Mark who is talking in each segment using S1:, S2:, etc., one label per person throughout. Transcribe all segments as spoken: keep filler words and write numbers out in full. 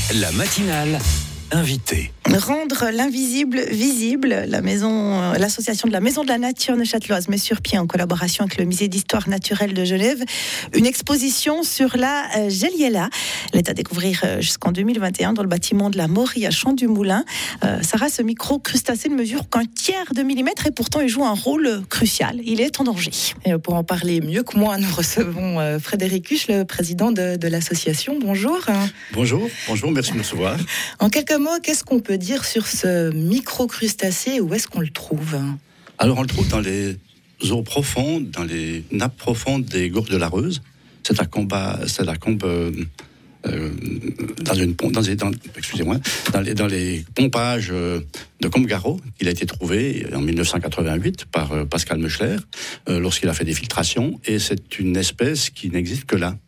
S1: La matinale invitée.
S2: Rendre l'invisible visible, la maison, l'association de la Maison de la Nature neuchâteloise met sur pied en collaboration avec le musée d'histoire naturelle de Genève une exposition sur la Géliella. Elle est à découvrir jusqu'en deux mille vingt et un dans le bâtiment de la Maurie à Champ-du-Moulin. Euh, Sarah, ce micro-crustacé ne mesure qu'un tiers de millimètre et pourtant il joue un rôle crucial. Il est en danger.
S3: Et pour en parler mieux que moi, nous recevons euh, Frédéric Huche, le président de, de l'association. Bonjour.
S4: Bonjour, bonjour, merci de me recevoir.
S3: En quelques mots, qu'est-ce qu'on peut dire sur ce micro-crustacé? Où est-ce qu'on le trouve?
S4: Alors on le trouve dans les eaux profondes, dans les nappes profondes des gorges de l'Areuse. C'est à combat, c'est la combe euh, dans une dans les, dans, excusez-moi, dans les, dans les pompages euh, de Combe-Garot. Il a été trouvé en dix-neuf cent quatre-vingt-huit par euh, Pascal Meuchler euh, lorsqu'il a fait des filtrations, et c'est une espèce qui n'existe que là.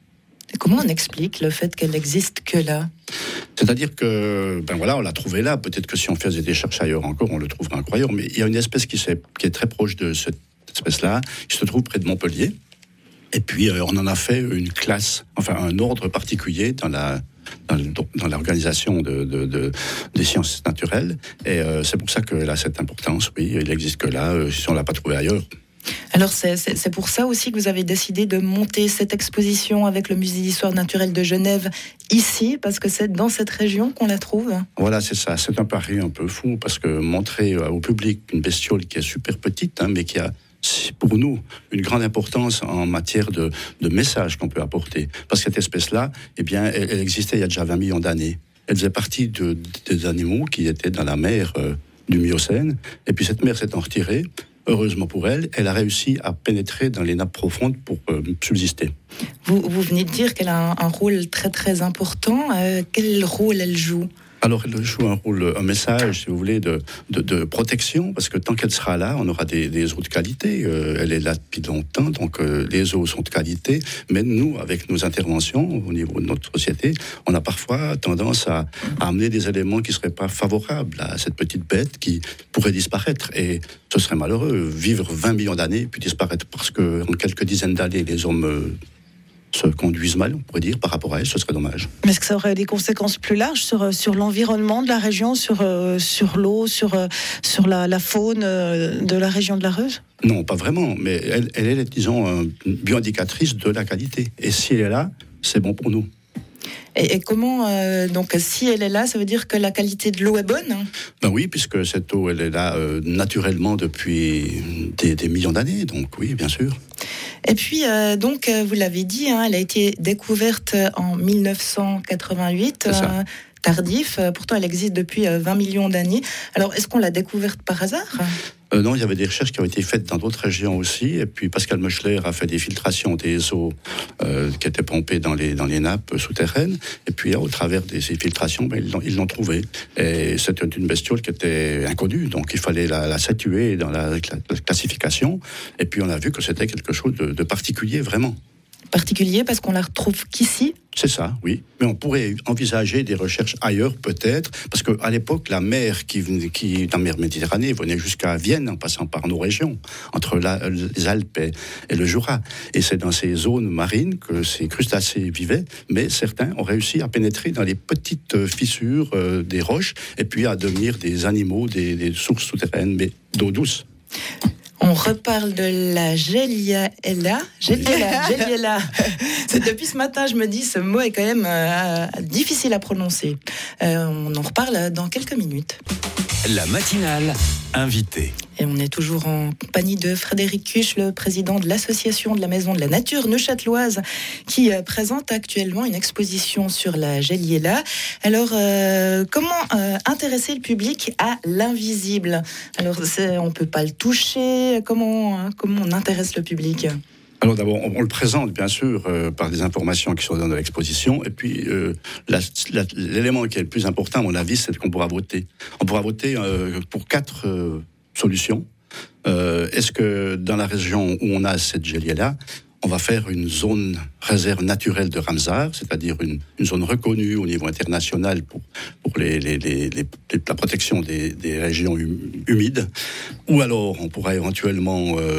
S3: Et comment on explique le fait qu'elle n'existe que là?
S4: C'est-à-dire que, ben voilà, on l'a trouvé là. Peut-être que si on faisait des recherches ailleurs encore, on le trouverait encore ailleurs. Mais il y a une espèce qui, qui est très proche de cette espèce-là, qui se trouve près de Montpellier. Et puis, euh, on en a fait une classe, enfin un ordre particulier dans la dans, dans l'organisation de, de, de, des sciences naturelles. Et euh, c'est pour ça qu'elle a cette importance. Oui, il n'existe que là, euh, si on ne l'a pas trouvé ailleurs.
S3: Alors c'est, c'est, c'est pour ça aussi que vous avez décidé de monter cette exposition avec le musée d'histoire naturelle de Genève ici, parce que c'est dans cette région qu'on la trouve.
S4: Voilà, c'est ça. C'est un pari un peu fou, parce que montrer au public une bestiole qui est super petite, hein, mais qui a pour nous une grande importance en matière de, de message qu'on peut apporter. Parce que cette espèce-là, eh bien, elle, elle existait il y a déjà vingt millions d'années. Elle faisait partie de, des animaux qui étaient dans la mer euh, du Miocène. Et puis cette mer s'étant retirée, heureusement pour elle, elle a réussi à pénétrer dans les nappes profondes pour euh, subsister.
S3: Vous, vous venez de dire qu'elle a un, un rôle très très important. Euh, quel rôle elle joue ?
S4: Alors, elle joue un rôle, un message, si vous voulez, de, de, de protection, parce que tant qu'elle sera là, on aura des, des eaux de qualité. Euh, elle est là depuis longtemps, donc euh, les eaux sont de qualité. Mais nous, avec nos interventions au niveau de notre société, on a parfois tendance à, à amener des éléments qui ne seraient pas favorables à cette petite bête qui pourrait disparaître. Et ce serait malheureux, vivre vingt millions d'années puis disparaître parce qu'en quelques dizaines d'années, les hommes Euh, se conduisent mal, on pourrait dire, par rapport à elle, ce serait dommage.
S2: Mais est-ce que ça aurait des conséquences plus larges sur, sur l'environnement de la région, sur, sur l'eau, sur, sur la, la faune de la région de l'Areuse ?
S4: Non, pas vraiment, mais elle, elle est, disons, une bioindicatrice de la qualité. Et si elle est là, c'est bon pour nous.
S3: Et, et comment, euh, donc, si elle est là, ça veut dire que la qualité de l'eau est bonne, hein ?
S4: Ben oui, puisque cette eau, elle est là euh, naturellement depuis des, des millions d'années, donc oui, bien sûr.
S3: Et puis, euh, donc, vous l'avez dit, hein, elle a été découverte en dix-neuf cent quatre-vingt-huit, euh, tardif. Pourtant, elle existe depuis vingt millions d'années. Alors, est-ce qu'on l'a découverte par hasard ?
S4: Euh, non, il y avait des recherches qui ont été faites dans d'autres régions aussi. Et puis Pascal Meuchler a fait des filtrations des eaux euh, qui étaient pompées dans les, dans les nappes souterraines. Et puis au travers de ces filtrations, ben, ils, l'ont, ils l'ont trouvée. Et c'était une bestiole qui était inconnue. Donc il fallait la, la situer dans la, la classification. Et puis on a vu que c'était quelque chose de, de particulier, vraiment.
S3: Particulier parce qu'on la retrouve qu'ici ?
S4: C'est ça, oui. Mais on pourrait envisager des recherches ailleurs, peut-être, parce qu'à l'époque, la mer qui, qui la mer Méditerranée venait jusqu'à Vienne, en passant par nos régions, entre la, les Alpes et, et le Jura. Et c'est dans ces zones marines que ces crustacés vivaient, mais certains ont réussi à pénétrer dans les petites fissures euh, des roches, et puis à devenir des animaux, des, des sources souterraines, mais d'eau douce.
S3: On reparle de la Géliella. Géliella, Géliella. C'est depuis ce matin, je me dis, ce mot est quand même euh, difficile à prononcer. Euh, on en reparle dans quelques minutes.
S1: La matinale invitée.
S3: Et on est toujours en compagnie de Frédéric Huche, le président de l'association de la Maison de la Nature neuchâteloise, qui euh, présente actuellement une exposition sur la Géliella. Alors, euh, comment euh, intéresser le public à l'invisible ? Alors, c'est, on ne peut pas le toucher. Comment, hein, comment on intéresse le public ?
S4: Alors d'abord, on, on le présente bien sûr euh, par des informations qui sont dans l'exposition, et puis euh, la, la, l'élément qui est le plus important, à mon avis, c'est qu'on pourra voter. On pourra voter euh, pour quatre euh, solutions. Euh, est-ce que dans la région où on a cette Géliella, on va faire une zone réserve naturelle de Ramsar, c'est-à-dire une, une zone reconnue au niveau international pour, pour les, les, les, les, la protection des, des régions humides, ou alors on pourra éventuellement euh,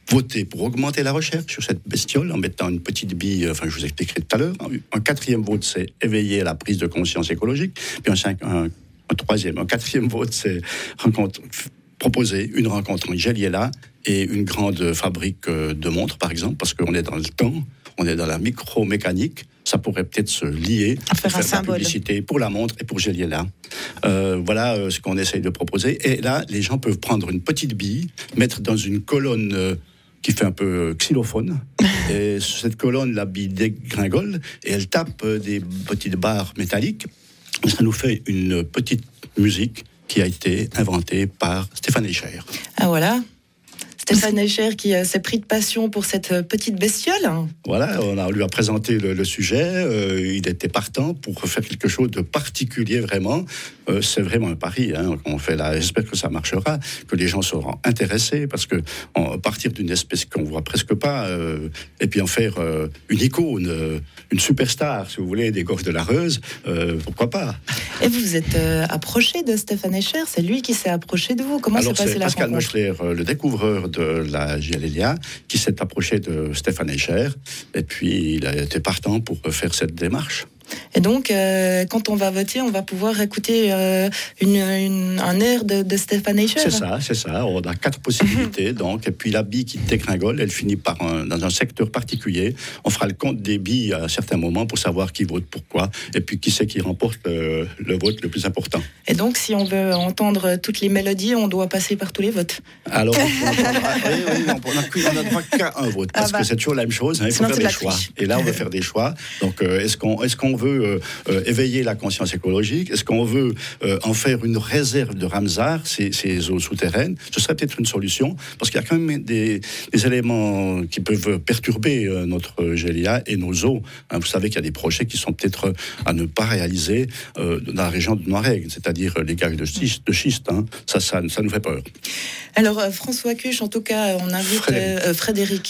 S4: voté pour augmenter la recherche sur cette bestiole en mettant une petite bille, enfin je vous expliquerai tout à l'heure. Un quatrième vote, c'est éveiller la prise de conscience écologique. Puis un, cinq, un, un troisième, un quatrième vote, c'est rencontre, proposer une rencontre entre Géliela et une grande fabrique de montres, par exemple, parce qu'on est dans le temps, on est dans la micromécanique. Ça pourrait peut-être se lier,
S2: à faire,
S4: faire
S2: un
S4: de la
S2: symbole.
S4: publicité pour la montre et pour Géliela. Euh, voilà euh, ce qu'on essaye de proposer. Et là, les gens peuvent prendre une petite bille, mettre dans une colonne euh, qui fait un peu xylophone. Et sur cette colonne, la bille dégringole et elle tape euh, des petites barres métalliques. Et ça nous fait une petite musique qui a été inventée par Stéphane Escher.
S3: Ah voilà. Stéphane Escher qui euh, s'est pris de passion pour cette euh, petite bestiole.
S4: Voilà, on, a, on lui a présenté le, le sujet, euh, il était partant pour faire quelque chose de particulier vraiment. Euh, c'est vraiment un pari hein, qu'on fait là. J'espère que ça marchera, que les gens seront intéressés, parce que en, partir d'une espèce qu'on voit presque pas, euh, et puis en faire euh, une icône, euh, une superstar, si vous voulez, des Gorges de la Reuse, euh, pourquoi pas.
S3: Et vous vous êtes euh, approché de Stéphane Escher, c'est lui qui s'est approché de vous. Comment s'est passé la rencontre ?
S4: Alors c'est Pascal Meuchler, le découvreur de la Géliela, qui s'est approché de Stéphane Escher, et puis il a été partant pour faire cette démarche.
S3: Et donc, euh, quand on va voter, on va pouvoir écouter euh, une, une, un air de, de Stéphane Escher.
S4: C'est ça, c'est ça. On a quatre possibilités, donc. Et puis la bille qui dégringole, elle finit par un, dans un secteur particulier. On fera le compte des billes à certains moments pour savoir qui vote pourquoi, et puis qui c'est qui remporte le, le vote le plus important.
S3: Et donc, si on veut entendre toutes les mélodies, on doit passer par tous les votes.
S4: Alors, on, entendra, oui, oui, on n'a droit qu'à un vote, parce ah bah. que c'est toujours la même chose. Hein, il faut Sinon, faire des choix. Triche. Et là, on va faire des choix. Donc, euh, est-ce qu'on, est-ce qu'on veut euh, euh, éveiller la conscience écologique? Est-ce qu'on veut euh, en faire une réserve de Ramsar, ces, ces eaux souterraines? Ce serait peut-être une solution, parce qu'il y a quand même des, des éléments qui peuvent perturber euh, notre Gélia et nos eaux. Hein, vous savez qu'il y a des projets qui sont peut-être à ne pas réaliser euh, dans la région de Noiregue, c'est-à-dire les gags de schiste. De schiste hein. ça, ça, ça nous fait peur.
S3: Alors, euh, François Cuche, en tout cas, on invite Frédéric. Euh, Frédéric.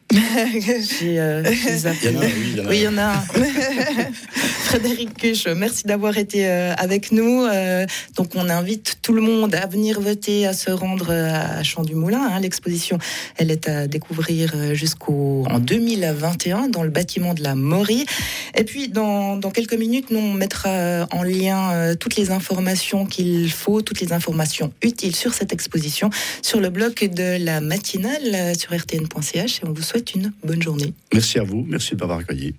S3: J'ai, euh,
S4: il y en a, oui, il y en a.
S3: Oui, il y en a. Frédéric Cuche, merci d'avoir été euh, avec nous. Euh, donc, on invite tout le monde à venir voter, à se rendre à Champ du Moulin. Hein. L'exposition, elle est à découvrir jusqu'au en deux mille vingt et un dans le bâtiment de la Maurie. Et puis, dans, dans quelques minutes, nous on mettra en lien euh, toutes les informations qu'il faut, toutes les informations utiles sur cette exposition sur le blog de la matinale sur r t n point c h et on vous souhaite une bonne journée.
S4: Merci à vous, merci de m'avoir accueilli.